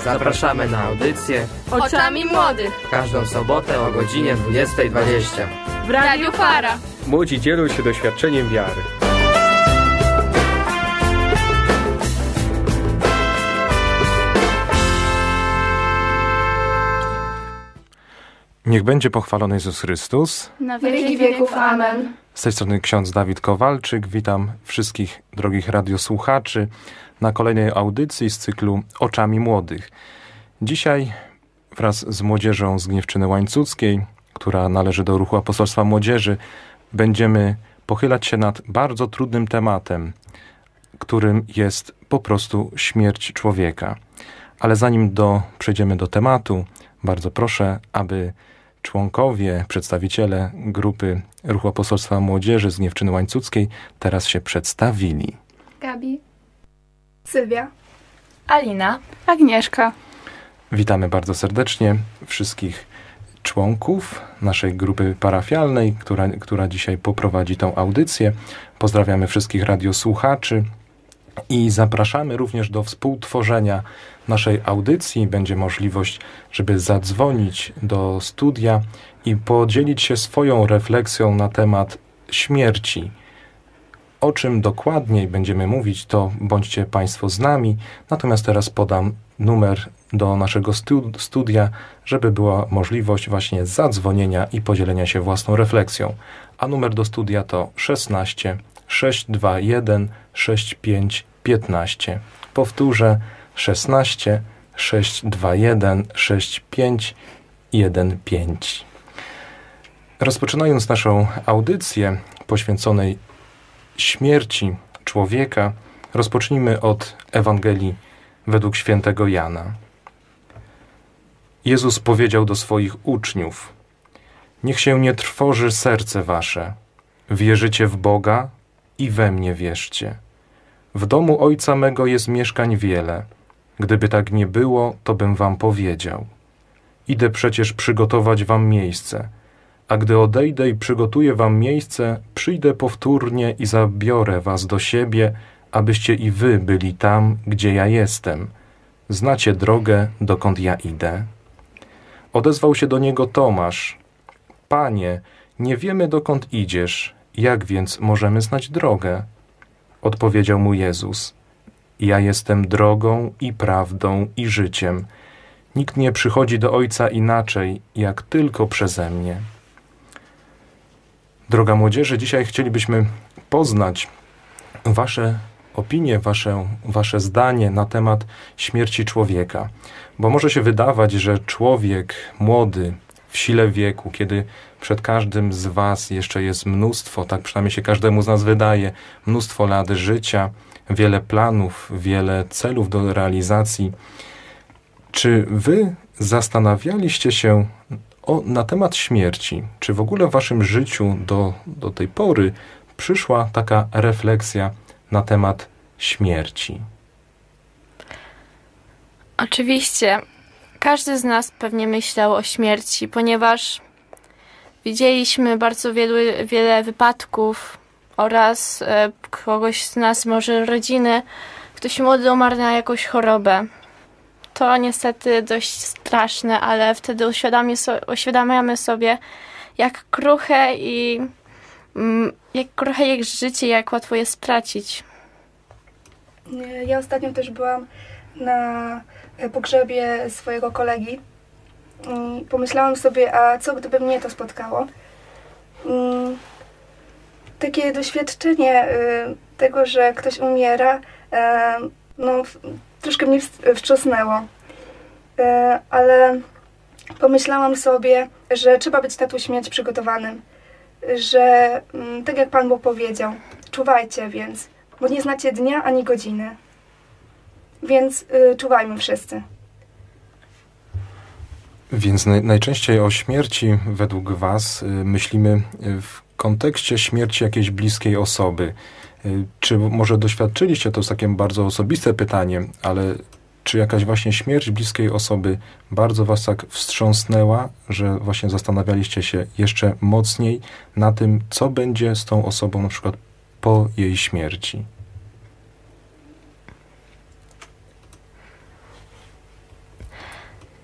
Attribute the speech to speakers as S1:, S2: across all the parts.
S1: Zapraszamy na audycję
S2: Oczami Młodych
S1: każdą sobotę o godzinie 20:20
S2: w Radiu Fara.
S3: Młodzi dzielą się doświadczeniem wiary.
S4: Niech będzie pochwalony Jezus Chrystus.
S2: Na wieki wieków. Amen.
S4: Z tej strony ksiądz Dawid Kowalczyk. Witam wszystkich drogich radiosłuchaczy na kolejnej audycji z cyklu Oczami Młodych. Dzisiaj wraz z młodzieżą z Gniewczyny Łańcuckiej, która należy do ruchu Apostolstwa Młodzieży, będziemy pochylać się nad bardzo trudnym tematem, którym jest po prostu śmierć człowieka. Ale zanim przejdziemy do tematu, bardzo proszę, aby członkowie, przedstawiciele grupy Ruchu Apostolstwa Młodzieży z Gniewczyny Łańcuckiej teraz się przedstawili.
S2: Gabi, Sylwia,
S5: Alina,
S2: Agnieszka.
S4: Witamy bardzo serdecznie wszystkich członków naszej grupy parafialnej, która dzisiaj poprowadzi tą audycję. Pozdrawiamy wszystkich radiosłuchaczy i zapraszamy również do współtworzenia naszej audycji. Będzie możliwość, żeby zadzwonić do studia i podzielić się swoją refleksją na temat śmierci. O czym dokładniej będziemy mówić, to bądźcie Państwo z nami. Natomiast teraz podam numer do naszego studia, żeby była możliwość właśnie zadzwonienia i podzielenia się własną refleksją. A numer do studia to 16 621 65 15. Powtórzę, 16 621 65 15. Rozpoczynając naszą audycję poświęconej śmierci człowieka, rozpocznijmy od Ewangelii według świętego Jana. Jezus powiedział do swoich uczniów: niech się nie trwoży serce wasze. Wierzycie w Boga i we mnie wierzcie. W domu Ojca mego jest mieszkań wiele. Gdyby tak nie było, to bym wam powiedział. Idę przecież przygotować wam miejsce. A gdy odejdę i przygotuję wam miejsce, przyjdę powtórnie i zabiorę was do siebie, abyście i wy byli tam, gdzie ja jestem. Znacie drogę, dokąd ja idę. Odezwał się do niego Tomasz: Panie, nie wiemy, dokąd idziesz, jak więc możemy znać drogę? Odpowiedział mu Jezus: Ja jestem drogą i prawdą i życiem. Nikt nie przychodzi do Ojca inaczej, jak tylko przeze mnie. Droga młodzieży, dzisiaj chcielibyśmy poznać wasze opinie, wasze zdanie na temat śmierci człowieka. Bo może się wydawać, że człowiek młody, w sile wieku, kiedy przed każdym z was jeszcze jest mnóstwo, tak przynajmniej się każdemu z nas wydaje, mnóstwo lat życia, wiele planów, wiele celów do realizacji. Czy wy zastanawialiście się na temat śmierci? Czy w ogóle w waszym życiu do tej pory przyszła taka refleksja na temat śmierci?
S5: Oczywiście. Każdy z nas pewnie myślał o śmierci, ponieważ widzieliśmy bardzo wiele wypadków oraz kogoś z nas, może rodziny, ktoś młody umarł na jakąś chorobę. To niestety dość straszne, ale wtedy uświadamiamy sobie, jak kruche jest życie, jak łatwo je stracić.
S2: Ja ostatnio też byłam na pogrzebie swojego kolegi i pomyślałam sobie, a co gdyby mnie to spotkało? Takie doświadczenie tego, że ktoś umiera, troszkę mnie wstrząsnęło. Ale pomyślałam sobie, że trzeba być na tą śmierć przygotowanym. Że tak jak Pan Bóg powiedział, czuwajcie więc, bo nie znacie dnia ani godziny. Więc czuwajmy wszyscy.
S4: Więc najczęściej o śmierci według was myślimy w kontekście śmierci jakiejś bliskiej osoby. Czy może doświadczyliście, to jest takie bardzo osobiste pytanie, ale czy jakaś właśnie śmierć bliskiej osoby bardzo was tak wstrząsnęła, że właśnie zastanawialiście się jeszcze mocniej na tym, co będzie z tą osobą na przykład po jej śmierci?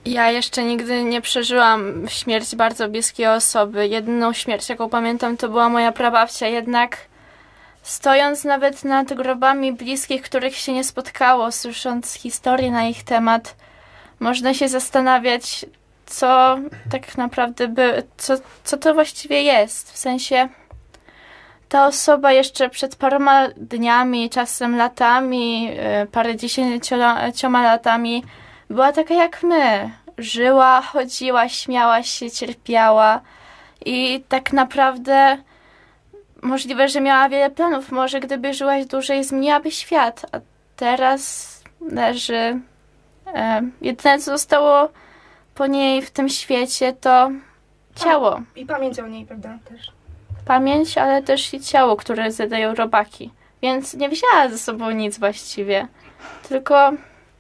S5: Ja jeszcze nigdy nie przeżyłam śmierci bardzo bliskiej osoby. Jedyną śmierć, jaką pamiętam, to była moja prababcia. Jednak stojąc nawet nad grobami bliskich, których się nie spotkało, słysząc historie na ich temat, można się zastanawiać, co tak naprawdę co to właściwie jest. W sensie ta osoba jeszcze przed paroma dniami, czasem latami, parędziesięcioma latami była taka jak my. Żyła, chodziła, śmiała się, cierpiała i tak naprawdę możliwe, że miała wiele planów. Może gdyby żyła dłużej, zmieniłaby świat, a teraz leży. Jedyne, co zostało po niej w tym świecie, to ciało.
S2: I pamięć o niej, prawda, też.
S5: Pamięć, ale też i ciało, które zadają robaki. Więc nie wzięła ze sobą nic właściwie. Tylko...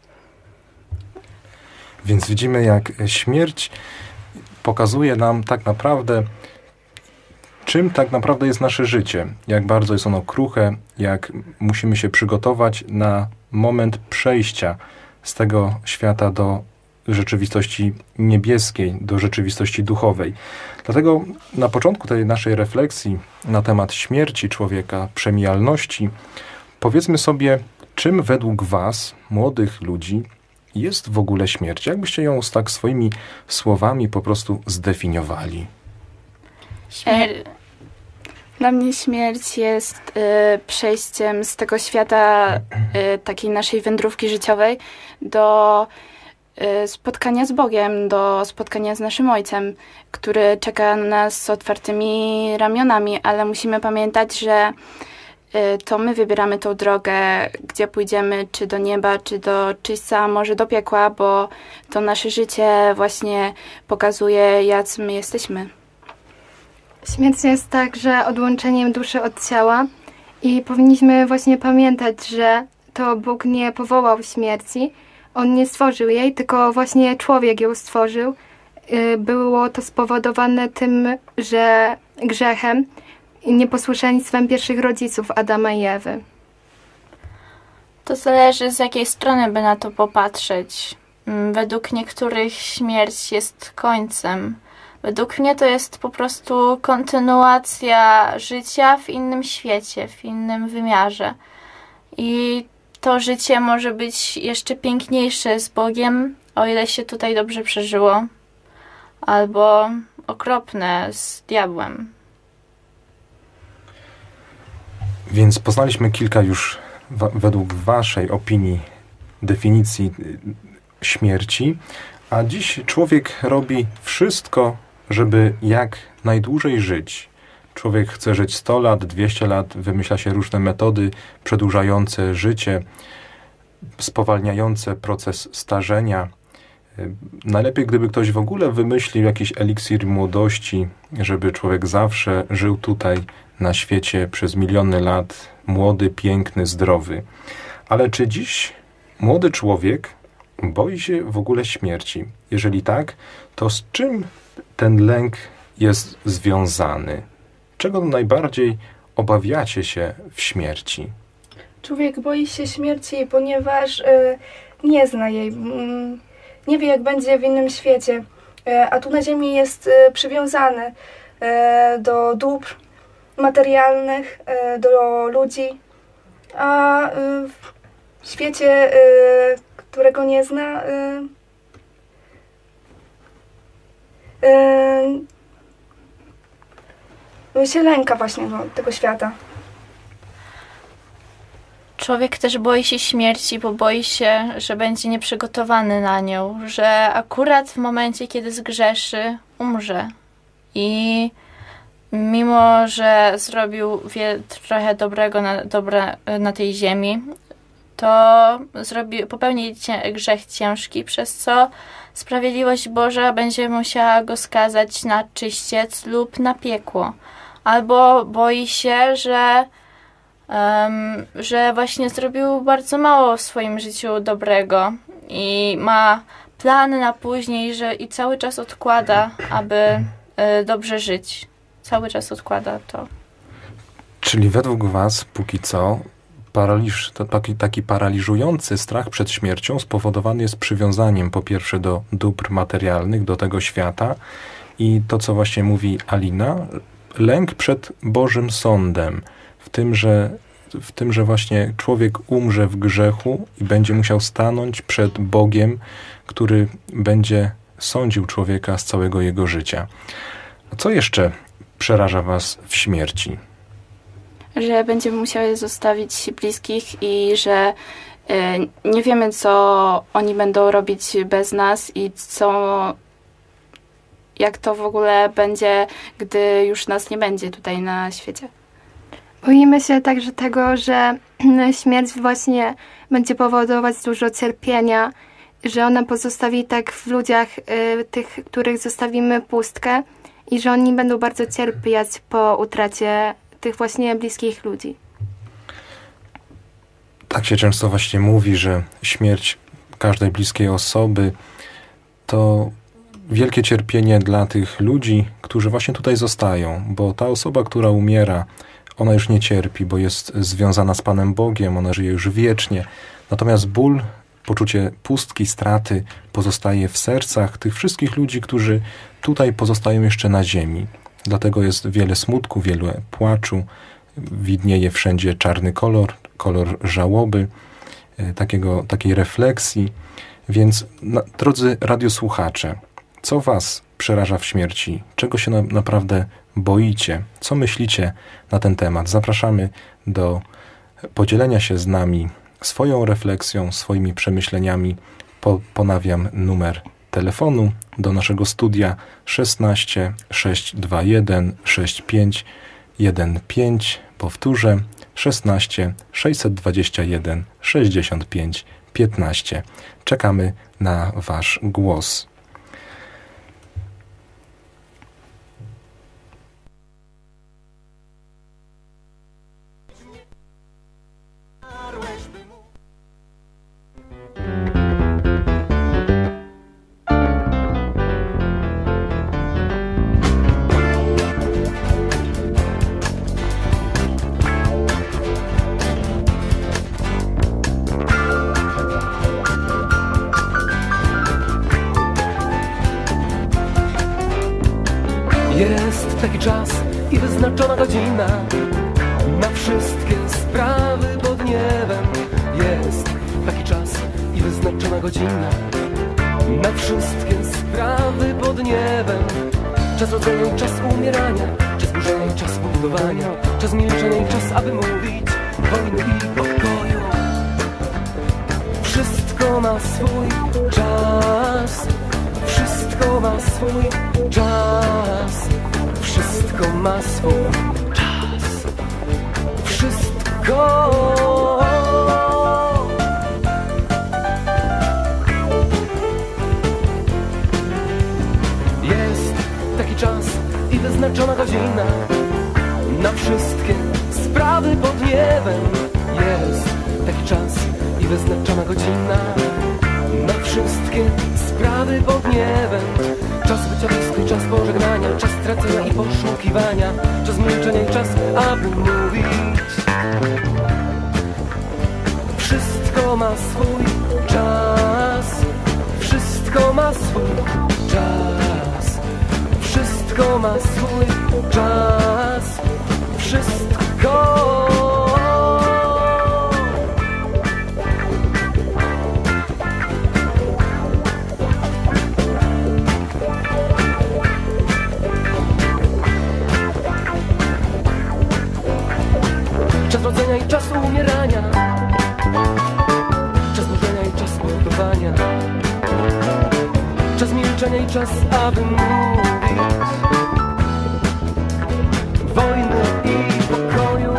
S4: Więc widzimy, jak śmierć pokazuje nam tak naprawdę, czym tak naprawdę jest nasze życie. Jak bardzo jest ono kruche, jak musimy się przygotować na moment przejścia z tego świata do rzeczywistości niebieskiej, do rzeczywistości duchowej. Dlatego na początku tej naszej refleksji na temat śmierci człowieka, przemijalności, powiedzmy sobie, czym według was, młodych ludzi, jest w ogóle śmierć? Jakbyście ją tak swoimi słowami po prostu zdefiniowali?
S6: Dla mnie śmierć jest przejściem z tego świata takiej naszej wędrówki życiowej do spotkania z Bogiem, do spotkania z naszym Ojcem, który czeka na nas z otwartymi ramionami, ale musimy pamiętać, że to my wybieramy tą drogę, gdzie pójdziemy, czy do nieba, czy do czyśćca, a może do piekła, bo to nasze życie właśnie pokazuje, jacy my jesteśmy.
S7: Śmierć jest także odłączeniem duszy od ciała i powinniśmy właśnie pamiętać, że to Bóg nie powołał śmierci, On nie stworzył jej, tylko właśnie człowiek ją stworzył. Było to spowodowane tym, że grzechem i nieposłuszeństwem pierwszych rodziców Adama i Ewy.
S5: To zależy, z jakiej strony by na to popatrzeć. Według niektórych śmierć jest końcem. Według mnie to jest po prostu kontynuacja życia w innym świecie, w innym wymiarze. I to życie może być jeszcze piękniejsze z Bogiem, o ile się tutaj dobrze przeżyło, albo okropne z diabłem.
S4: Więc poznaliśmy kilka już według waszej opinii definicji śmierci, a dziś człowiek robi wszystko, żeby jak najdłużej żyć. Człowiek chce żyć 100 lat, 200 lat, wymyśla się różne metody przedłużające życie, spowalniające proces starzenia. Najlepiej, gdyby ktoś w ogóle wymyślił jakiś eliksir młodości, żeby człowiek zawsze żył tutaj na świecie przez miliony lat, młody, piękny, zdrowy. Ale czy dziś młody człowiek boi się w ogóle śmierci? Jeżeli tak, to z czym ten lęk jest związany? Czego najbardziej obawiacie się w śmierci?
S2: Człowiek boi się śmierci, ponieważ nie zna jej. Nie wie, jak będzie w innym świecie. A tu na ziemi jest przywiązany do dóbr materialnych, do ludzi. A w świecie, którego nie zna, się lęka właśnie tego świata.
S5: Człowiek też boi się śmierci, bo boi się, że będzie nieprzygotowany na nią, że akurat w momencie, kiedy zgrzeszy, umrze. I mimo, że zrobił trochę dobrego na tej ziemi, to popełni grzech ciężki, przez co sprawiedliwość Boża będzie musiała go skazać na czyściec lub na piekło. Albo boi się, że właśnie zrobił bardzo mało w swoim życiu dobrego i ma plany na później, i cały czas odkłada, aby dobrze żyć. Cały czas odkłada to.
S4: Czyli według was póki co paraliż, taki paraliżujący strach przed śmiercią spowodowany jest przywiązaniem po pierwsze do dóbr materialnych, do tego świata i to, co właśnie mówi Alina, lęk przed Bożym Sądem, w tym, że właśnie człowiek umrze w grzechu i będzie musiał stanąć przed Bogiem, który będzie sądził człowieka z całego jego życia. A co jeszcze przeraża was w śmierci?
S6: Że będziemy musiały zostawić bliskich i że nie wiemy, co oni będą robić bez nas i jak to w ogóle będzie, gdy już nas nie będzie tutaj na świecie.
S7: Boimy się także tego, że śmierć właśnie będzie powodować dużo cierpienia, że ona pozostawi tak w ludziach, tych, których zostawimy, pustkę i że oni będą bardzo cierpieć po utracie tych właśnie bliskich ludzi.
S4: Tak się często właśnie mówi, że śmierć każdej bliskiej osoby to wielkie cierpienie dla tych ludzi, którzy właśnie tutaj zostają, bo ta osoba, która umiera, ona już nie cierpi, bo jest związana z Panem Bogiem, ona żyje już wiecznie. Natomiast ból, poczucie pustki, straty pozostaje w sercach tych wszystkich ludzi, którzy tutaj pozostają jeszcze na ziemi. Dlatego jest wiele smutku, wiele płaczu, widnieje wszędzie czarny kolor żałoby, takiej refleksji. Więc, drodzy radiosłuchacze, co was przeraża w śmierci? Czego się naprawdę boicie? Co myślicie na ten temat? Zapraszamy do podzielenia się z nami swoją refleksją, swoimi przemyśleniami. Ponawiam numer telefonu do naszego studia 16 621 6515. Powtórzę 16 621 65 15. Czekamy na wasz głos.
S8: Jest taki czas i wyznaczona godzina na wszystkie sprawy pod niebem. Jest taki czas i wyznaczona godzina na wszystkie sprawy pod niebem. Czas rodzenia i czas umierania, czas burzenia i czas budowania, czas milczenia i czas, aby mówić wojny i pokoju. Wszystko ma swój czas, wszystko ma swój czas, wszystko ma swój czas, wszystko. Jest taki czas i wyznaczona godzina na wszystkie sprawy pod niebem. Jest taki czas i wyznaczona godzina na wszystkie sprawy pod niebem. Czas bycia blisko i czas pożegnania, czas stracenia i poszukiwania, czas milczenia i czas, aby mówić. Wszystko ma swój czas, wszystko ma swój czas, wszystko ma swój czas, wszystko. Czas rodzenia i czas umierania, czas burzenia i czas budowania, czas milczenia i czas, aby mówić wojny i pokoju.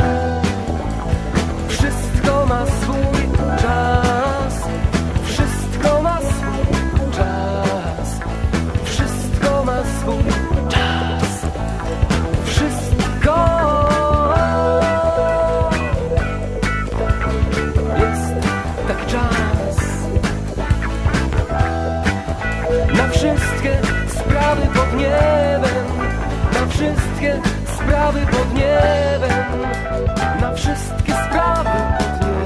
S8: Wszystko ma swój czas, wszystko ma swój czas, wszystko ma swój czas, wszystko. Na wszystkie sprawy pod niebem, na wszystkie sprawy pod niebem, na wszystkie sprawy pod niebem.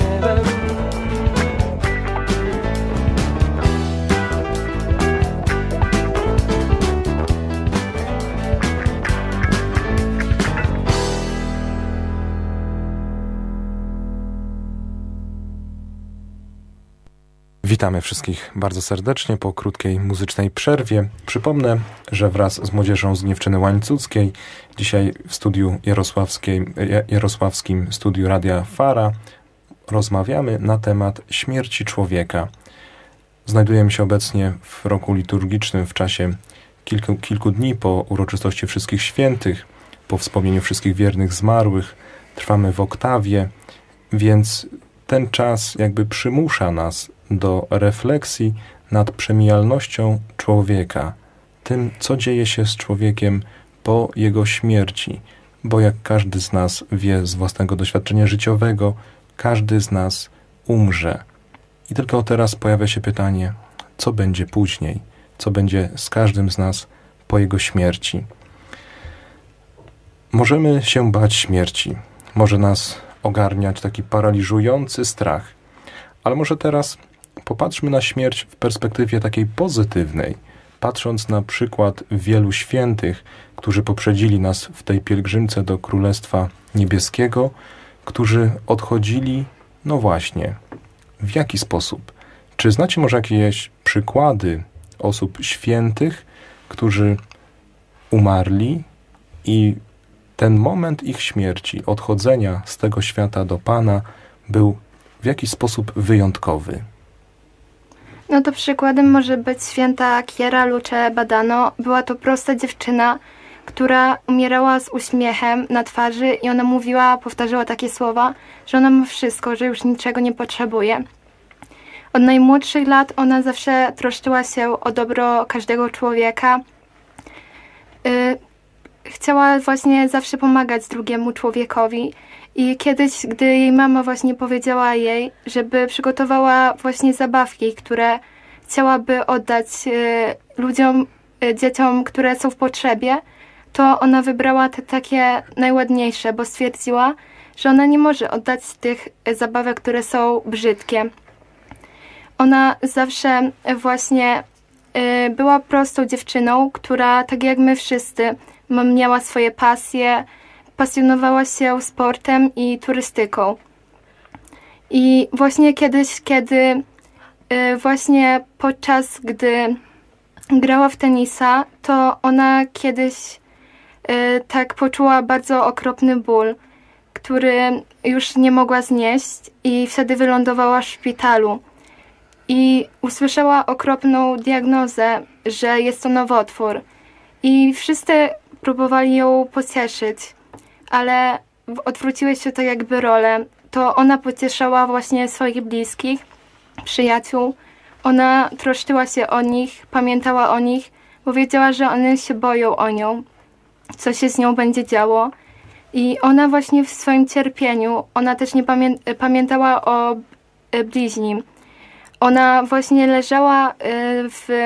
S4: Witamy wszystkich bardzo serdecznie po krótkiej muzycznej przerwie. Przypomnę, że wraz z młodzieżą z Gniewczyny Łańcuckiej dzisiaj w studiu jarosławskim studiu Radia Fara rozmawiamy na temat śmierci człowieka. Znajdujemy się obecnie w roku liturgicznym w czasie kilku dni po uroczystości Wszystkich Świętych, po wspomnieniu wszystkich wiernych zmarłych. Trwamy w oktawie, więc ten czas jakby przymusza nas do refleksji nad przemijalnością człowieka, tym, co dzieje się z człowiekiem po jego śmierci, bo jak każdy z nas wie z własnego doświadczenia życiowego, każdy z nas umrze. I tylko teraz pojawia się pytanie, co będzie później, co będzie z każdym z nas po jego śmierci. Możemy się bać śmierci, może nas ogarniać taki paraliżujący strach, ale może teraz popatrzmy na śmierć w perspektywie takiej pozytywnej, patrząc na przykład wielu świętych, którzy poprzedzili nas w tej pielgrzymce do Królestwa Niebieskiego, którzy odchodzili, no właśnie, w jaki sposób? Czy znacie może jakieś przykłady osób świętych, którzy umarli i ten moment ich śmierci, odchodzenia z tego świata do Pana był w jakiś sposób wyjątkowy?
S7: No to przykładem może być święta Chiara Luce Badano. Była to prosta dziewczyna, która umierała z uśmiechem na twarzy i ona powtarzała takie słowa, że ona ma wszystko, że już niczego nie potrzebuje. Od najmłodszych lat ona zawsze troszczyła się o dobro każdego człowieka. Chciała właśnie zawsze pomagać drugiemu człowiekowi i kiedyś, gdy jej mama właśnie powiedziała jej, żeby przygotowała właśnie zabawki, które chciałaby oddać ludziom, dzieciom, które są w potrzebie, to ona wybrała te takie najładniejsze, bo stwierdziła, że ona nie może oddać tych zabawek, które są brzydkie. Ona zawsze właśnie była prostą dziewczyną, która tak jak my wszyscy miała swoje pasje, pasjonowała się sportem i turystyką. I właśnie kiedyś, kiedy właśnie podczas gdy grała w tenisa, to ona kiedyś tak poczuła bardzo okropny ból, który już nie mogła znieść i wtedy wylądowała w szpitalu. I usłyszała okropną diagnozę, że jest to nowotwór. I wszyscy próbowali ją pocieszyć, ale odwróciły się to jakby role. To ona pocieszała właśnie swoich bliskich, przyjaciół. Ona troszczyła się o nich, pamiętała o nich, bo wiedziała, że one się boją o nią, co się z nią będzie działo. I ona właśnie w swoim cierpieniu, ona też nie pamiętała o bliźnim. Ona właśnie leżała w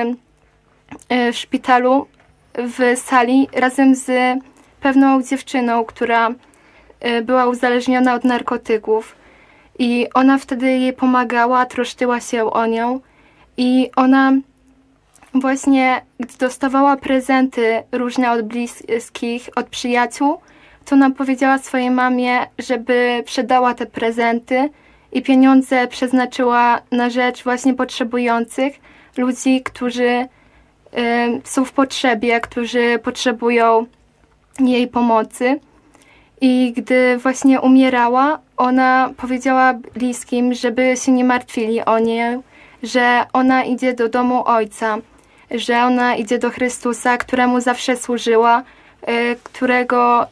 S7: szpitalu, w sali razem z pewną dziewczyną, która była uzależniona od narkotyków. I ona wtedy jej pomagała, troszczyła się o nią. I ona właśnie, gdy dostawała prezenty różne od bliskich, od przyjaciół, to ona powiedziała swojej mamie, żeby przedała te prezenty i pieniądze przeznaczyła na rzecz właśnie potrzebujących, ludzi, którzy są w potrzebie, którzy potrzebują jej pomocy. I gdy właśnie umierała, ona powiedziała bliskim, żeby się nie martwili o nią, że ona idzie do domu Ojca, że ona idzie do Chrystusa, któremu zawsze służyła, którego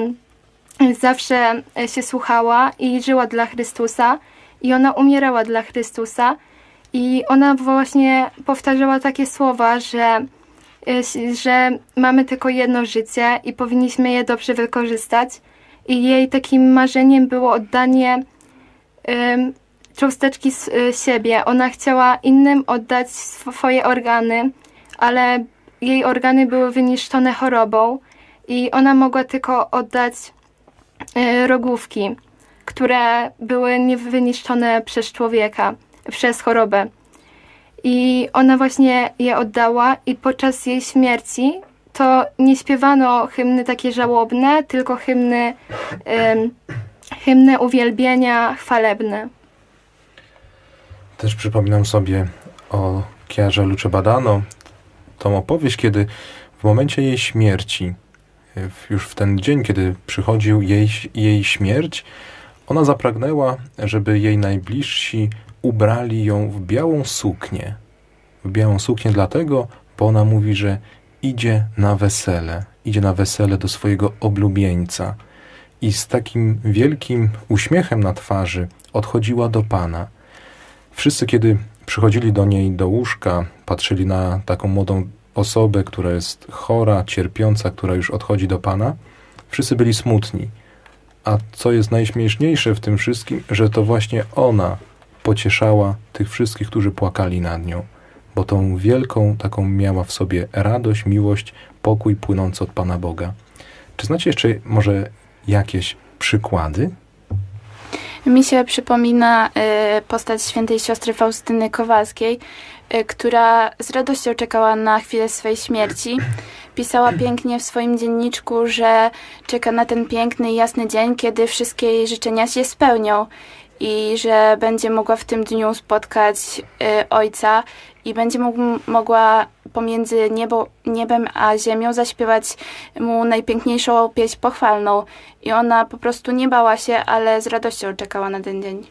S7: zawsze się słuchała i żyła dla Chrystusa. I ona umierała dla Chrystusa. I ona właśnie powtarzała takie słowa, że mamy tylko jedno życie i powinniśmy je dobrze wykorzystać. I jej takim marzeniem było oddanie cząsteczki z siebie. Ona chciała innym oddać swoje organy, ale jej organy były wyniszczone chorobą i ona mogła tylko oddać rogówki, które były niewyniszczone przez człowieka, przez chorobę. I ona właśnie je oddała i podczas jej śmierci to nie śpiewano hymny takie żałobne, tylko hymny uwielbienia, chwalebne.
S4: Też przypominam sobie o Chiarze Luce Badano, tą opowieść, kiedy w momencie jej śmierci, już w ten dzień, kiedy przychodził jej śmierć, ona zapragnęła, żeby jej najbliżsi ubrali ją w białą suknię. W białą suknię dlatego, bo ona mówi, że idzie na wesele do swojego oblubieńca. I z takim wielkim uśmiechem na twarzy odchodziła do Pana. Wszyscy, kiedy przychodzili do niej do łóżka, patrzyli na taką młodą osobę, która jest chora, cierpiąca, która już odchodzi do Pana, wszyscy byli smutni. A co jest najśmieszniejsze w tym wszystkim, że to właśnie ona pocieszała tych wszystkich, którzy płakali nad nią, bo tą wielką taką miała w sobie radość, miłość, pokój płynący od Pana Boga. Czy znacie jeszcze może jakieś przykłady?
S6: Mi się przypomina postać świętej siostry Faustyny Kowalskiej, która z radością czekała na chwilę swojej śmierci. Pisała pięknie w swoim dzienniczku, że czeka na ten piękny i jasny dzień, kiedy wszystkie jej życzenia się spełnią i że będzie mogła w tym dniu spotkać Ojca i będzie mogła pomiędzy niebem a ziemią zaśpiewać mu najpiękniejszą pieśń pochwalną. I ona po prostu nie bała się, ale z radością czekała na ten dzień.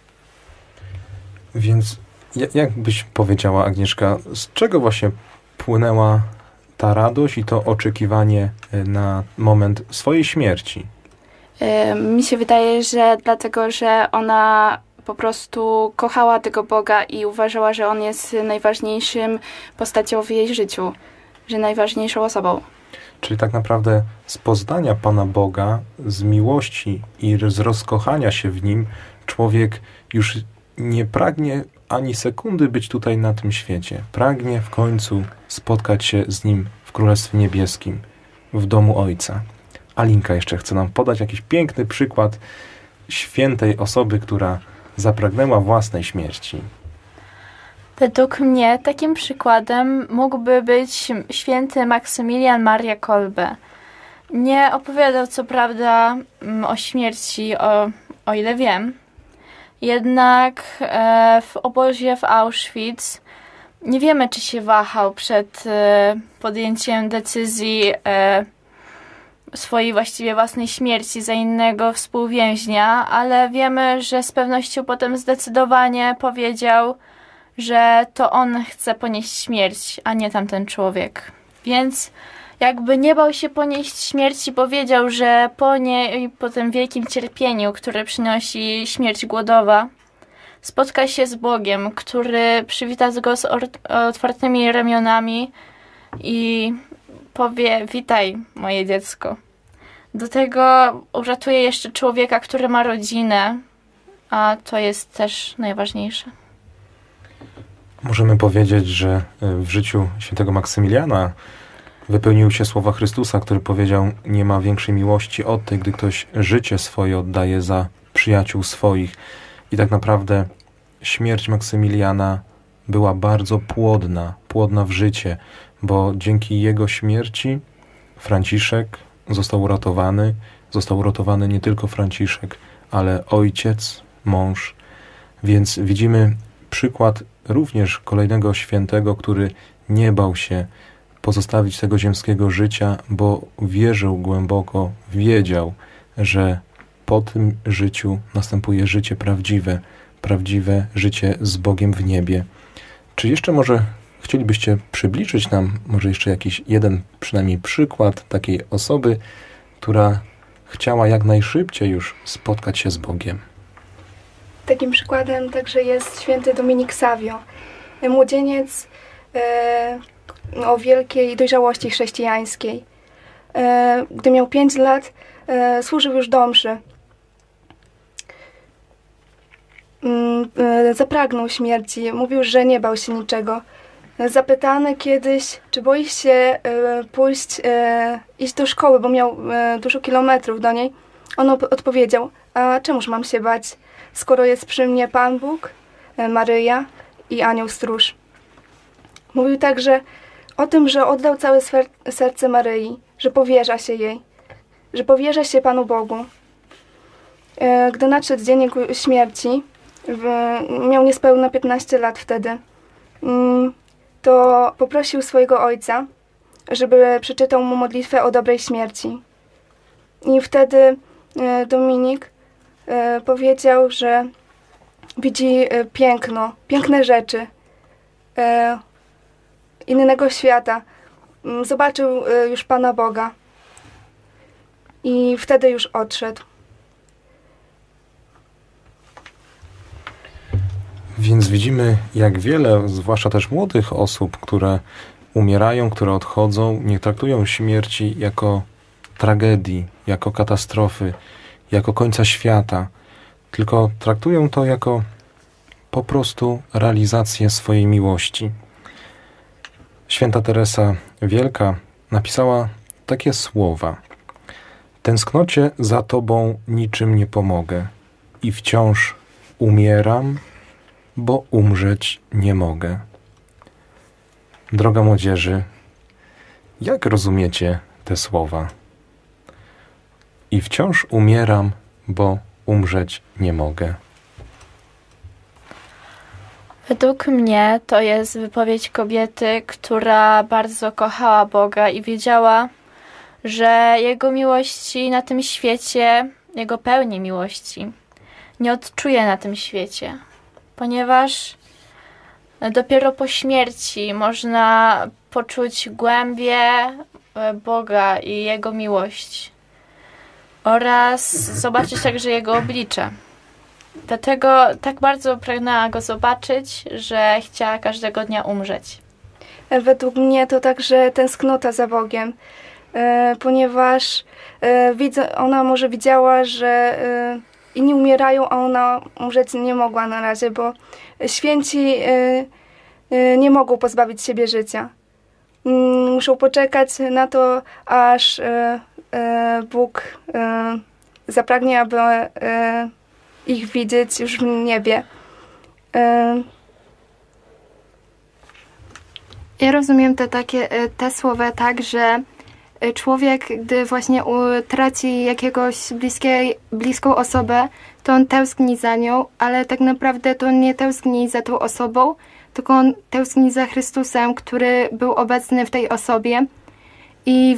S4: Więc jak byś powiedziała, Agnieszka, z czego właśnie płynęła ta radość i to oczekiwanie na moment swojej śmierci?
S6: Mi się wydaje, że dlatego, że ona po prostu kochała tego Boga i uważała, że On jest najważniejszym postacią w jej życiu, że najważniejszą osobą.
S4: Czyli tak naprawdę z poznania Pana Boga, z miłości i z rozkochania się w Nim, człowiek już nie pragnie ani sekundy być tutaj na tym świecie. Pragnie w końcu spotkać się z Nim w Królestwie Niebieskim, w domu Ojca. Alinka jeszcze chce nam podać jakiś piękny przykład świętej osoby, która zapragnęła własnej śmierci.
S5: Według mnie takim przykładem mógłby być święty Maksymilian Maria Kolbe. Nie opowiadał co prawda o śmierci, o ile wiem. Jednak w obozie w Auschwitz nie wiemy, czy się wahał przed podjęciem decyzji swojej właściwie własnej śmierci za innego współwięźnia, ale wiemy, że z pewnością potem zdecydowanie powiedział, że to on chce ponieść śmierć, a nie tamten człowiek. Więc jakby nie bał się ponieść śmierci, powiedział, że po tym wielkim cierpieniu, które przynosi śmierć głodowa, spotka się z Bogiem, który przywita go z otwartymi ramionami i powie: witaj, moje dziecko. Do tego uratuje jeszcze człowieka, który ma rodzinę, a to jest też najważniejsze.
S4: Możemy powiedzieć, że w życiu świętego Maksymiliana wypełniły się słowa Chrystusa, który powiedział: nie ma większej miłości od tej, gdy ktoś życie swoje oddaje za przyjaciół swoich. I tak naprawdę śmierć Maksymiliana była bardzo płodna w życie, bo dzięki jego śmierci Franciszek został uratowany. Został uratowany nie tylko Franciszek, ale ojciec, mąż. Więc widzimy przykład również kolejnego świętego, który nie bał się pozostawić tego ziemskiego życia, bo wierzył głęboko, wiedział, że po tym życiu następuje życie prawdziwe życie z Bogiem w niebie. Czy jeszcze może chcielibyście przybliżyć nam może jeszcze jakiś jeden przynajmniej przykład takiej osoby, która chciała jak najszybciej już spotkać się z Bogiem?
S2: Takim przykładem także jest święty Dominik Savio. Młodzieniec o wielkiej dojrzałości chrześcijańskiej. Gdy miał 5 lat, służył już do mszy. Zapragnął śmierci. Mówił, że nie bał się niczego. Zapytany kiedyś, czy boi się iść do szkoły, bo miał dużo kilometrów do niej, on odpowiedział: a czemuż mam się bać, skoro jest przy mnie Pan Bóg, Maryja i anioł stróż. Mówił także o tym, że oddał całe serce Maryi, że powierza się jej, że powierza się Panu Bogu. Gdy nadszedł dzień jego śmierci, miał niespełna 15 lat wtedy, to poprosił swojego ojca, żeby przeczytał mu modlitwę o dobrej śmierci. I wtedy Dominik powiedział, że widzi piękne rzeczy innego świata. Zobaczył już Pana Boga i wtedy już odszedł.
S4: Więc widzimy, jak wiele, zwłaszcza też młodych osób, które umierają, które odchodzą, nie traktują śmierci jako tragedii, jako katastrofy, jako końca świata, tylko traktują to jako po prostu realizację swojej miłości. Święta Teresa Wielka napisała takie słowa: tęsknocie za Tobą niczym nie pomogę i wciąż umieram, bo umrzeć nie mogę. Droga młodzieży, jak rozumiecie te słowa? I wciąż umieram, bo umrzeć nie mogę.
S5: Według mnie to jest wypowiedź kobiety, która bardzo kochała Boga i wiedziała, że Jego miłości na tym świecie, Jego pełni miłości, nie odczuje na tym świecie, ponieważ dopiero po śmierci można poczuć głębię Boga i Jego miłość oraz zobaczyć także Jego oblicze. Dlatego tak bardzo pragnęła Go zobaczyć, że chciała każdego dnia umrzeć.
S2: Według mnie to także tęsknota za Bogiem, ponieważ ona może widziała, że inni umierają, a ona umrzeć nie mogła na razie, bo święci nie mogą pozbawić siebie życia. Muszą poczekać na to, aż Bóg zapragnie, aby ich widzieć już w niebie.
S7: Ja rozumiem te słowa tak, że człowiek, gdy właśnie traci jakiegoś bliską osobę, to on tęskni za nią, ale tak naprawdę to on nie tęskni za tą osobą, tylko on tęskni za Chrystusem, który był obecny w tej osobie. I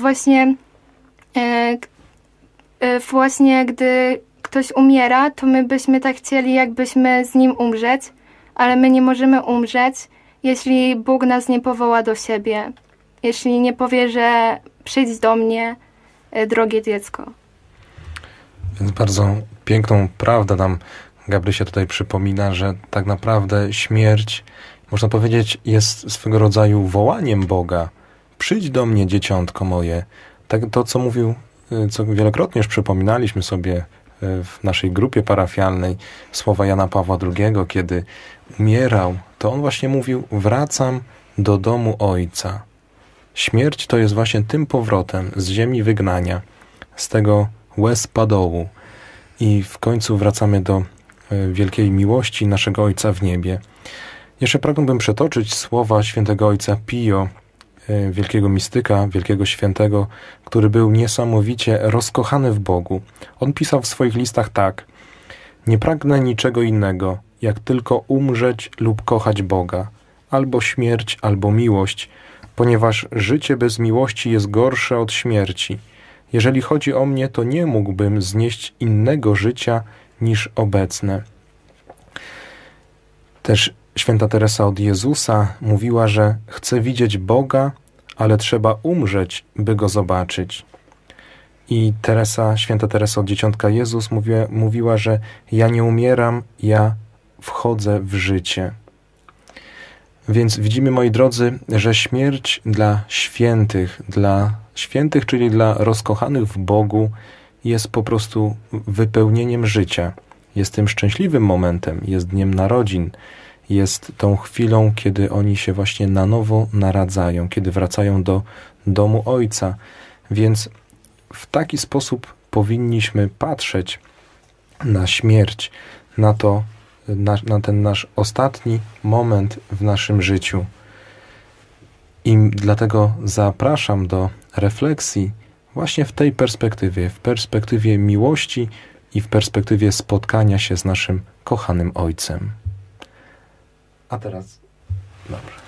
S7: właśnie gdy ktoś umiera, to my byśmy tak chcieli, jakbyśmy z nim umrzeć, ale my nie możemy umrzeć, jeśli Bóg nas nie powoła do siebie. Jeśli nie powie, że przyjdź do mnie, drogie dziecko.
S4: Więc bardzo piękną prawdę nam Gabrysia tutaj przypomina, że tak naprawdę śmierć, można powiedzieć, jest swego rodzaju wołaniem Boga. Przyjdź do mnie, dzieciątko moje. Tak to, co mówił, co wielokrotnie już przypominaliśmy sobie w naszej grupie parafialnej, słowa Jana Pawła II, kiedy umierał, to on właśnie mówił: wracam do domu Ojca. Śmierć to jest właśnie tym powrotem z ziemi wygnania, z tego łez padołu i w końcu wracamy do wielkiej miłości naszego Ojca w niebie. Jeszcze pragnąłbym przetoczyć słowa świętego Ojca Pio, wielkiego mistyka, wielkiego świętego, który był niesamowicie rozkochany w Bogu. On pisał w swoich listach tak: nie pragnę niczego innego, jak tylko umrzeć lub kochać Boga, albo śmierć, albo miłość, ponieważ życie bez miłości jest gorsze od śmierci. Jeżeli chodzi o mnie, to nie mógłbym znieść innego życia niż obecne. Też święta Teresa od Jezusa mówiła, że chce widzieć Boga, ale trzeba umrzeć, by Go zobaczyć. I święta Teresa od Dzieciątka Jezus mówiła, że ja nie umieram, ja wchodzę w życie. Więc widzimy, moi drodzy, że śmierć dla świętych, czyli dla rozkochanych w Bogu, jest po prostu wypełnieniem życia. Jest tym szczęśliwym momentem, jest dniem narodzin, jest tą chwilą, kiedy oni się właśnie na nowo naradzają, kiedy wracają do domu Ojca. Więc w taki sposób powinniśmy patrzeć na śmierć, na ten nasz ostatni moment w naszym życiu. I dlatego zapraszam do refleksji właśnie w tej perspektywie, w perspektywie miłości i w perspektywie spotkania się z naszym kochanym Ojcem. A teraz... Dobrze.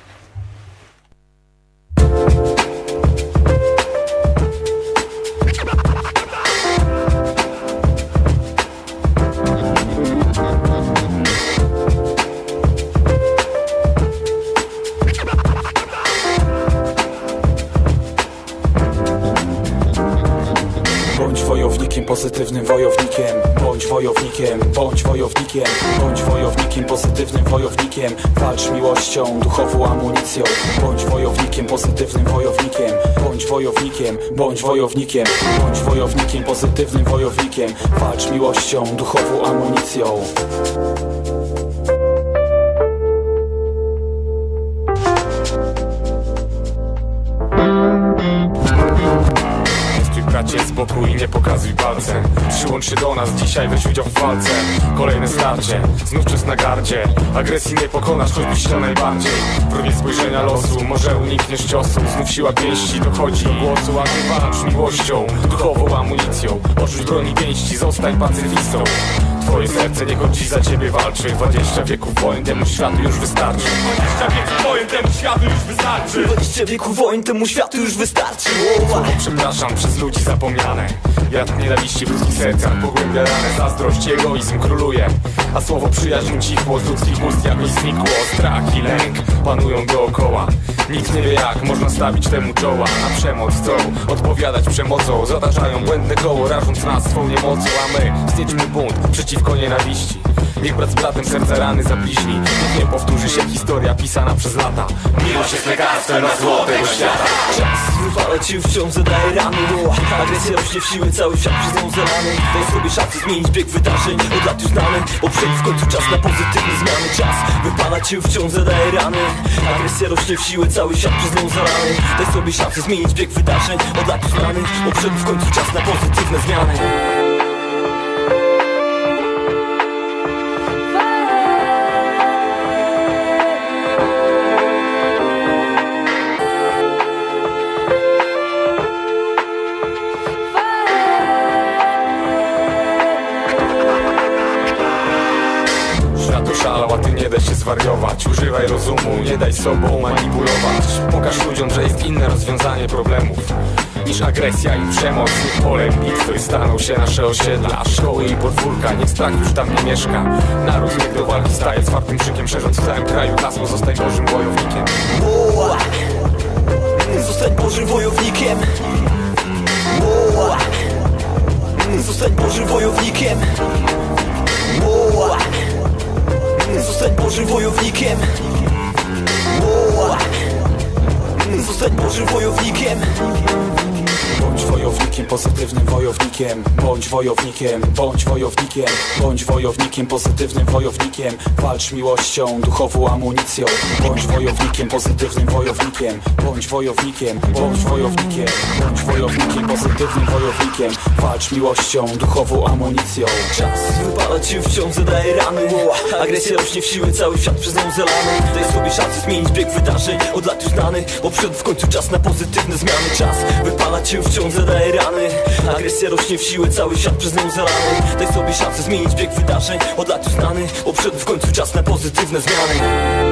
S9: Bądź wojownikiem, pozytywnym wojownikiem. Bądź wojownikiem, bądź wojownikiem. Bądź wojownikiem, pozytywnym wojownikiem. Walcz miłością, duchową amunicją. Bądź wojownikiem, pozytywnym wojownikiem. Bądź wojownikiem, bądź wojownikiem. Bądź wojownikiem, pozytywnym wojownikiem. Walcz miłością, duchową amunicją.
S10: Bracie z boku i nie pokazuj palcem. Przyłącz się do nas, dzisiaj weź udział w walce. Kolejne starcie, znów czas na gardzie. Agresji nie pokonasz, choćbyś chciał najbardziej. Wrogie spojrzenia losu, może unikniesz ciosu. Znów siła pięści dochodzi do głosu. A ty walcz miłością, duchową amunicją. Odrzuć broni pięści, zostań pacyfistą. Twoje serce niech od dziś za ciebie walczy. 20 wieków wojen temu światu już wystarczy. 20 wieków wojen temu światu już wystarczy.
S9: 20 wieków wojen temu światu już wystarczy.
S10: Przepraszam, przez ludzi zapomniane. Jad nienawiści w ludzkich sercach pogłębia rany. Zazdrość i egoizm króluje, a słowo przyjaźń cichło z ludzkich ust jakoś znikło. Strach i lęk panują dookoła. Nikt nie wie jak można stawić temu czoła. Na przemoc chcą odpowiadać przemocą. Zataczają błędne koło, rażąc nas swą niemocą. A my zjedźmy bunt przeciwko nienawiści. Niech brat z bratem serce rany zabliźni. Niech nie powtórzy się historia pisana przez lata. Miłość jest lekarstwem na zło tego świata.
S9: Czas wypala ci wciąż zadaje rany. Agresja rośnie w siłę, cały świat przez nią zalany. Daj sobie szansę zmienić bieg wydarzeń, od lat już znany. Bo przyjdzie w końcu czas na pozytywne zmiany. Czas wypala ci wciąż zadaje rany. Agresja rośnie w siłę, cały świat przez nią zalany. Daj sobie szansę zmienić bieg wydarzeń, od lat już znany. Bo przyjdzie w końcu czas na pozytywne zmiany.
S10: A ty nie da się zwariować. Używaj rozumu, nie daj sobą manipulować. Pokaż ludziom, że jest inne rozwiązanie problemów niż agresja i przemoc. Niech polem bitwy staną się nasze osiedla, szkoły i podwórka, niech strach już tam nie mieszka. Naród niech do walki staje twardym krzykiem, szerząc w całym kraju hasło: zostań Bożym wojownikiem.
S9: Zostań Bożym wojownikiem. Zostań Bożym wojownikiem. Zostań Bożym wojownikiem. Zostań Bożym wojownikiem. Bądź wojownikiem, pozytywnym wojownikiem. Bądź wojownikiem, bądź wojownikiem. Bądź wojownikiem, pozytywnym wojownikiem. Walcz miłością, duchową amunicją. Bądź wojownikiem, pozytywnym wojownikiem. Bądź wojownikiem, bądź wojownikiem. Bądź wojownikiem, pozytywnym wojownikiem. Walcz miłością, duchową amunicją. Czas wypala ci wciąż zadaje rany. Agresja rośnie w siłę, cały świat przez nią zalany. Daj sobie szansę zmienić bieg wydarzeń, od lat już znany. Bo przyszedł w końcu czas na pozytywne zmiany. Czas wypala ci wciąż zadaje rany. Agresja rośnie w siłę, cały świat przez nią zalany. Daj sobie szansę zmienić bieg wydarzeń, od lat już znany. Bo przyszedł w końcu czas na pozytywne zmiany.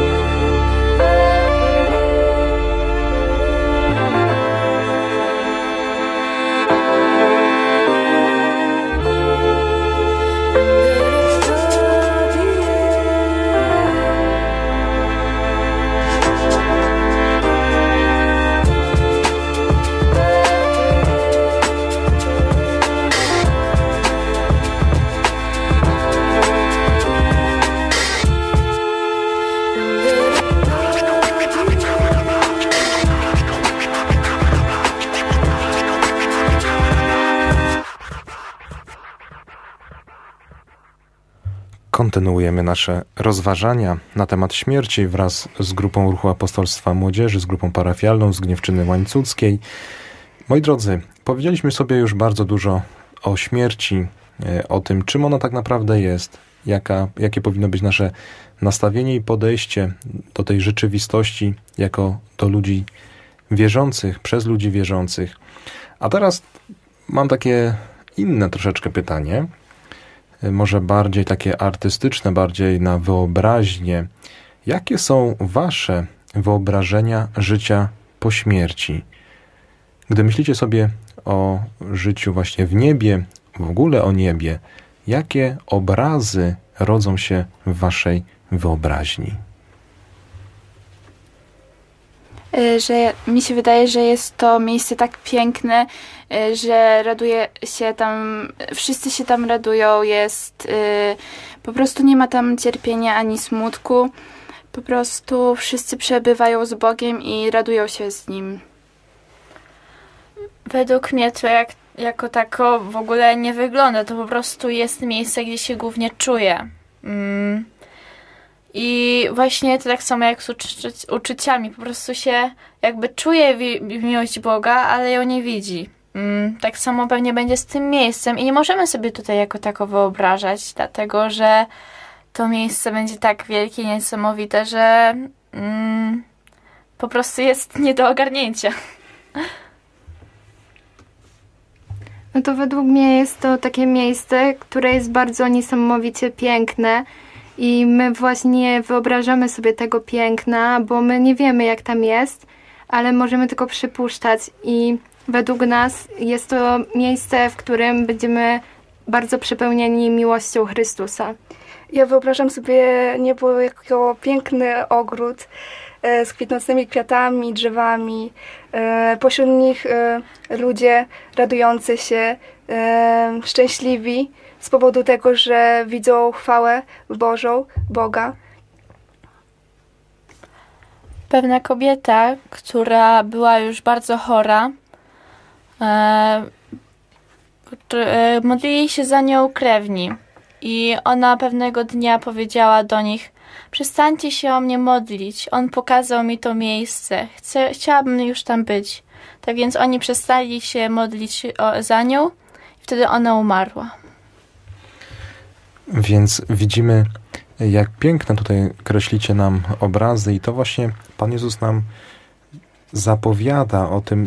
S4: Kontynuujemy nasze rozważania na temat śmierci wraz z grupą Ruchu Apostolstwa Młodzieży, z grupą parafialną z Gniewczyny Łańcuckiej. Moi drodzy, powiedzieliśmy sobie już bardzo dużo o śmierci, o tym, czym ona tak naprawdę jest, jakie powinno być nasze nastawienie i podejście do tej rzeczywistości jako do ludzi wierzących, przez ludzi wierzących. A teraz mam takie inne troszeczkę pytanie. może bardziej takie artystyczne, bardziej na wyobraźnię. Jakie są wasze wyobrażenia życia po śmierci? Gdy myślicie sobie o życiu właśnie w niebie, w ogóle o niebie, jakie obrazy rodzą się w waszej wyobraźni?
S6: Że mi się wydaje, że jest to miejsce tak piękne, że raduje się tam, wszyscy się tam radują, po prostu nie ma tam cierpienia ani smutku, po prostu wszyscy przebywają z Bogiem i radują się z Nim.
S5: Według mnie to jako tako w ogóle nie wygląda. To po prostu jest miejsce, gdzie się głównie czuję. I właśnie to tak samo jak z uczuciami. Po prostu się jakby czuje miłość Boga, ale ją nie widzi. Tak samo pewnie będzie z tym miejscem i nie możemy sobie tutaj jako tako wyobrażać, dlatego że to miejsce będzie tak wielkie, niesamowite, że po prostu jest nie do ogarnięcia.
S7: No to według mnie jest to takie miejsce, które jest bardzo niesamowicie piękne i my właśnie wyobrażamy sobie tego piękna, bo my nie wiemy jak tam jest, ale możemy tylko przypuszczać i według nas jest to miejsce, w którym będziemy bardzo przepełnieni miłością Chrystusa.
S2: Ja wyobrażam sobie niebo jako piękny ogród z kwitnącymi kwiatami, drzewami. Pośród nich ludzie radujący się, szczęśliwi z powodu tego, że widzą chwałę Bożą, Boga.
S5: Pewna kobieta, która była już bardzo chora, modlili się za nią krewni. I ona pewnego dnia powiedziała do nich: przestańcie się o mnie modlić, on pokazał mi to miejsce, chciałabym już tam być. Tak więc oni przestali się modlić za nią i wtedy ona umarła.
S4: Więc widzimy, jak piękne tutaj kreślicie nam obrazy i to właśnie Pan Jezus nam zapowiada,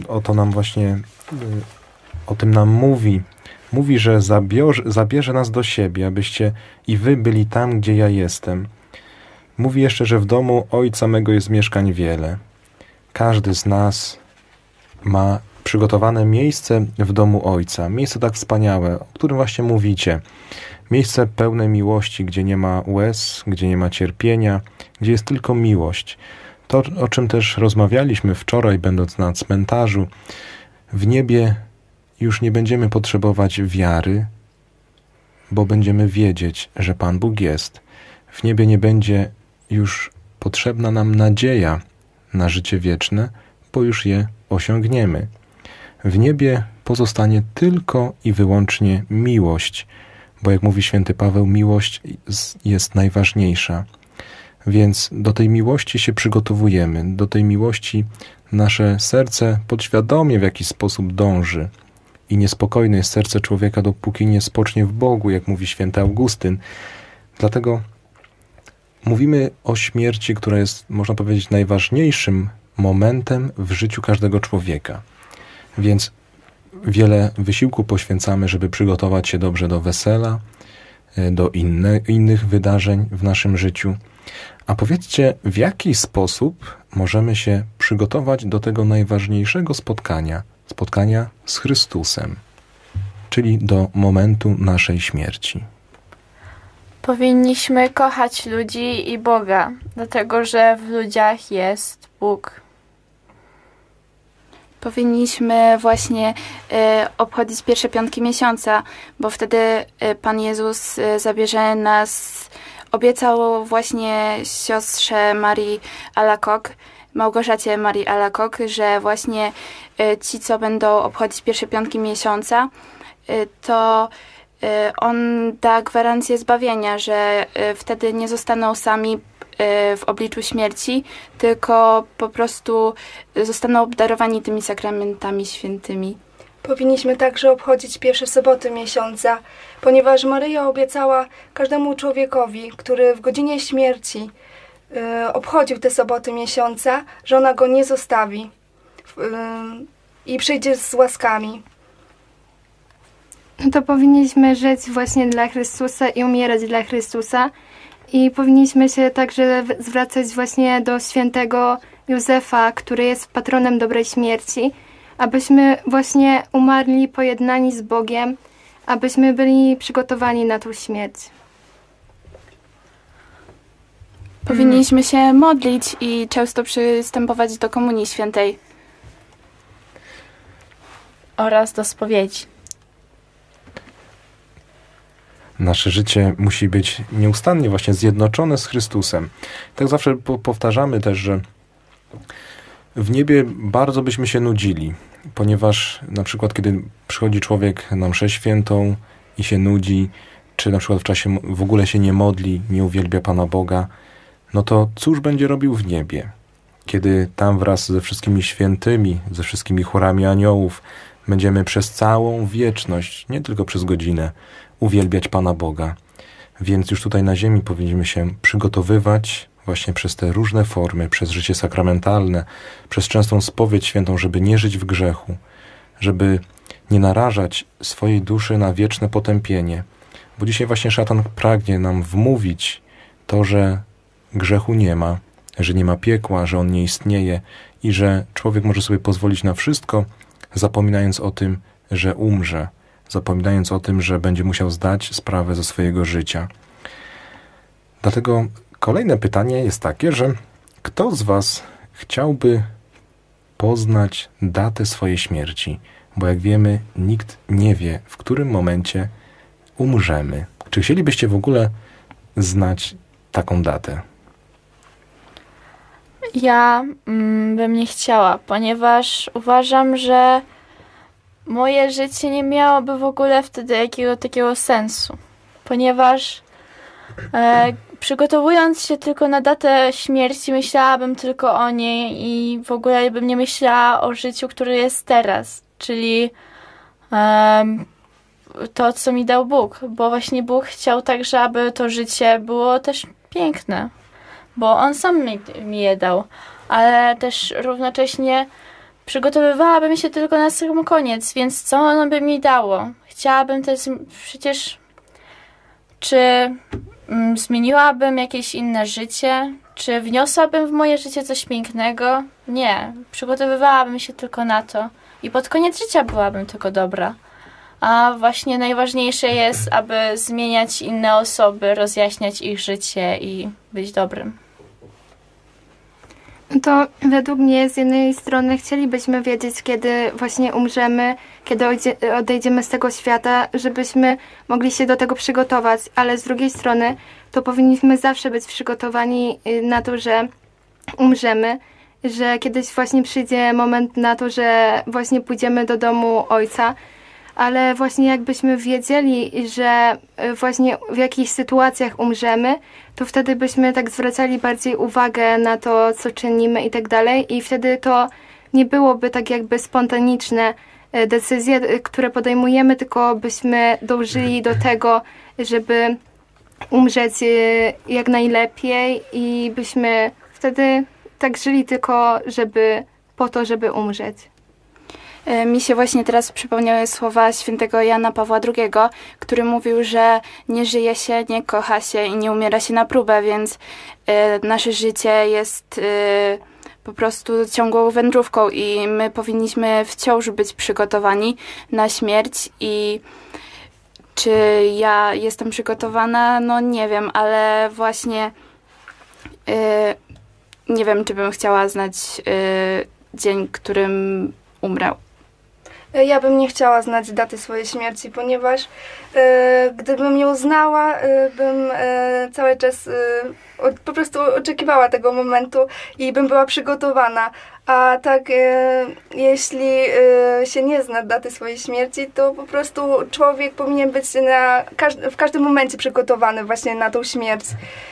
S4: o tym nam mówi. Mówi, że zabierze nas do siebie, abyście i wy byli tam, gdzie ja jestem. Mówi jeszcze, że w domu Ojca mego jest mieszkań wiele. Każdy z nas ma przygotowane miejsce w domu Ojca. Miejsce tak wspaniałe, o którym właśnie mówicie. Miejsce pełne miłości, gdzie nie ma łez, gdzie nie ma cierpienia, gdzie jest tylko miłość. To, o czym też rozmawialiśmy wczoraj, będąc na cmentarzu. W niebie już nie będziemy potrzebować wiary, bo będziemy wiedzieć, że Pan Bóg jest. W niebie nie będzie już potrzebna nam nadzieja na życie wieczne, bo już je osiągniemy. W niebie pozostanie tylko i wyłącznie miłość, bo jak mówi święty Paweł, miłość jest najważniejsza. Więc do tej miłości się przygotowujemy, do tej miłości nasze serce podświadomie w jakiś sposób dąży. I niespokojne jest serce człowieka, dopóki nie spocznie w Bogu, jak mówi święty Augustyn. Dlatego mówimy o śmierci, która jest, można powiedzieć, najważniejszym momentem w życiu każdego człowieka. Więc wiele wysiłku poświęcamy, żeby przygotować się dobrze do wesela, do innych wydarzeń w naszym życiu. A powiedzcie, w jaki sposób możemy się przygotować do tego najważniejszego spotkania z Chrystusem, czyli do momentu naszej śmierci?
S5: Powinniśmy kochać ludzi i Boga, dlatego że w ludziach jest Bóg.
S6: Powinniśmy właśnie obchodzić pierwsze piątki miesiąca, bo wtedy Pan Jezus zabierze nas, obiecał właśnie siostrze Marii Alacoque, Małgorzacie Marii Alacoque, że właśnie ci, co będą obchodzić pierwsze piątki miesiąca, to on da gwarancję zbawienia, że wtedy nie zostaną sami w obliczu śmierci, tylko po prostu zostaną obdarowani tymi sakramentami świętymi.
S2: Powinniśmy także obchodzić pierwsze soboty miesiąca, ponieważ Maryja obiecała każdemu człowiekowi, który w godzinie śmierci obchodził te soboty miesiąca, że ona go nie zostawi i przyjdzie z łaskami.
S7: no to powinniśmy żyć właśnie dla Chrystusa i umierać dla Chrystusa. I powinniśmy się także zwracać właśnie do świętego Józefa, który jest patronem dobrej śmierci, abyśmy właśnie umarli pojednani z Bogiem, abyśmy byli przygotowani na tą śmierć.
S6: Powinniśmy się modlić i często przystępować do Komunii Świętej.
S5: Oraz do spowiedzi.
S4: Nasze życie musi być nieustannie właśnie zjednoczone z Chrystusem. Tak zawsze powtarzamy też, że w niebie bardzo byśmy się nudzili, ponieważ na przykład kiedy przychodzi człowiek na mszę świętą i się nudzi, czy na przykład w czasie w ogóle się nie modli, nie uwielbia Pana Boga, no to cóż będzie robił w niebie? Kiedy tam wraz ze wszystkimi świętymi, ze wszystkimi chórami aniołów będziemy przez całą wieczność, nie tylko przez godzinę, uwielbiać Pana Boga. Więc już tutaj na ziemi powinniśmy się przygotowywać właśnie przez te różne formy, przez życie sakramentalne, przez częstą spowiedź świętą, żeby nie żyć w grzechu, żeby nie narażać swojej duszy na wieczne potępienie. Bo dzisiaj właśnie szatan pragnie nam wmówić to, że grzechu nie ma, że nie ma piekła, że on nie istnieje i że człowiek może sobie pozwolić na wszystko, zapominając o tym, że umrze, zapominając o tym, że będzie musiał zdać sprawę ze swojego życia. Dlatego kolejne pytanie jest takie, że kto z was chciałby poznać datę swojej śmierci? Bo jak wiemy, nikt nie wie, w którym momencie umrzemy. Czy chcielibyście w ogóle znać taką datę?
S5: Ja bym nie chciała, ponieważ uważam, że moje życie nie miałoby w ogóle wtedy jakiegoś takiego sensu. Ponieważ przygotowując się tylko na datę śmierci, myślałabym tylko o niej i w ogóle bym nie myślała o życiu, które jest teraz. Czyli to, co mi dał Bóg. Bo właśnie Bóg chciał także, aby to życie było też piękne. Bo On sam mi je dał. Ale też równocześnie przygotowywałabym się tylko na sam koniec, więc co ono by mi dało? Chciałabym też przecież... Czy zmieniłabym jakieś inne życie? Czy wniosłabym w moje życie coś pięknego? Nie. Przygotowywałabym się tylko na to. I pod koniec życia byłabym tylko dobra. A właśnie najważniejsze jest, aby zmieniać inne osoby, rozjaśniać ich życie i być dobrym.
S7: To według mnie z jednej strony chcielibyśmy wiedzieć, kiedy właśnie umrzemy, kiedy odejdziemy z tego świata, żebyśmy mogli się do tego przygotować, ale z drugiej strony to powinniśmy zawsze być przygotowani na to, że umrzemy, że kiedyś właśnie przyjdzie moment na to, że właśnie pójdziemy do domu Ojca, ale właśnie jakbyśmy wiedzieli, że właśnie w jakichś sytuacjach umrzemy, to wtedy byśmy tak zwracali bardziej uwagę na to, co czynimy i tak dalej i wtedy to nie byłoby tak jakby spontaniczne decyzje, które podejmujemy, tylko byśmy dążyli do tego, żeby umrzeć jak najlepiej i byśmy wtedy tak żyli tylko po to, żeby umrzeć.
S6: Mi się właśnie teraz przypomniały słowa świętego Jana Pawła II, który mówił, że nie żyje się, nie kocha się i nie umiera się na próbę, więc nasze życie jest po prostu ciągłą wędrówką i my powinniśmy wciąż być przygotowani na śmierć i czy ja jestem przygotowana? No nie wiem, ale właśnie nie wiem, czy bym chciała znać dzień, którym umrę.
S2: Ja bym nie chciała znać daty swojej śmierci, ponieważ gdybym ją znała, bym cały czas po prostu oczekiwała tego momentu i bym była przygotowana. A tak, jeśli się nie zna daty swojej śmierci, to po prostu człowiek powinien być w każdym momencie przygotowany właśnie na tą śmierć.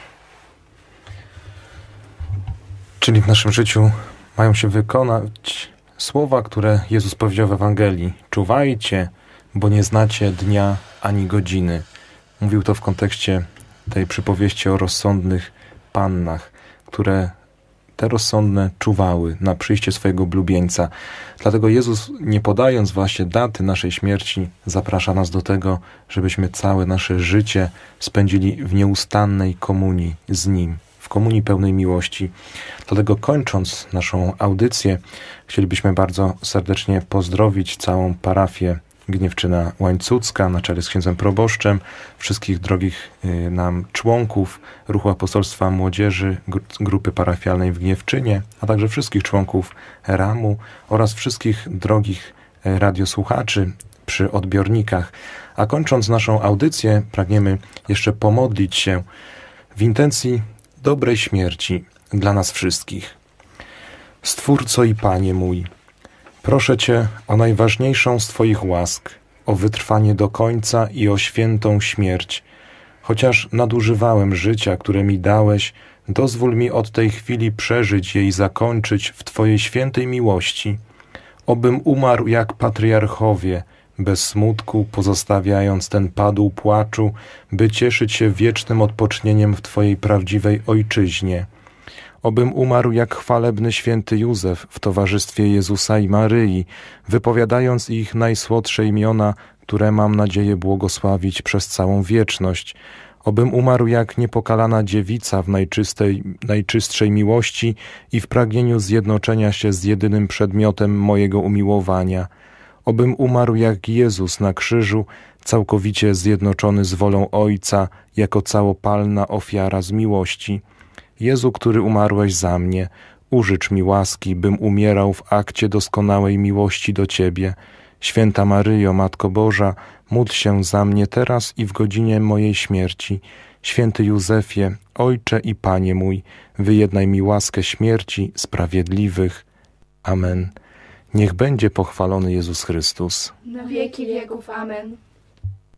S4: Czyli w naszym życiu mają się wykonać słowa, które Jezus powiedział w Ewangelii. Czuwajcie, bo nie znacie dnia ani godziny. Mówił to w kontekście tej przypowieści o rozsądnych pannach, które te rozsądne czuwały na przyjście swojego blubieńca. Dlatego Jezus, nie podając właśnie daty naszej śmierci, zaprasza nas do tego, żebyśmy całe nasze życie spędzili w nieustannej komunii z Nim, w komunii pełnej miłości. Dlatego kończąc naszą audycję, chcielibyśmy bardzo serdecznie pozdrowić całą parafię Gniewczyna Łańcucka na czele z księdzem proboszczem, wszystkich drogich nam członków Ruchu Apostolstwa Młodzieży, grupy parafialnej w Gniewczynie, a także wszystkich członków RAM-u oraz wszystkich drogich radiosłuchaczy przy odbiornikach. A kończąc naszą audycję, pragniemy jeszcze pomodlić się w intencji dobrej śmierci dla nas wszystkich. Stwórco i Panie mój, proszę Cię o najważniejszą z Twoich łask, o wytrwanie do końca i o świętą śmierć. Chociaż nadużywałem życia, które mi dałeś, dozwól mi od tej chwili przeżyć je i zakończyć w Twojej świętej miłości. Obym umarł jak patriarchowie, bez smutku pozostawiając ten padł płaczu, by cieszyć się wiecznym odpocznieniem w Twojej prawdziwej ojczyźnie. Obym umarł jak chwalebny święty Józef w towarzystwie Jezusa i Maryi, wypowiadając ich najsłodsze imiona, które mam nadzieję błogosławić przez całą wieczność. Obym umarł jak niepokalana dziewica w najczystszej miłości i w pragnieniu zjednoczenia się z jedynym przedmiotem mojego umiłowania. Obym umarł jak Jezus na krzyżu, całkowicie zjednoczony z wolą Ojca, jako całopalna ofiara z miłości. Jezu, który umarłeś za mnie, użycz mi łaski, bym umierał w akcie doskonałej miłości do Ciebie. Święta Maryjo, Matko Boża, módl się za mnie teraz i w godzinie mojej śmierci. Święty Józefie, Ojcze i Panie mój, wyjednaj mi łaskę śmierci sprawiedliwych. Amen. Niech będzie pochwalony Jezus Chrystus.
S2: Na wieki wieków. Amen.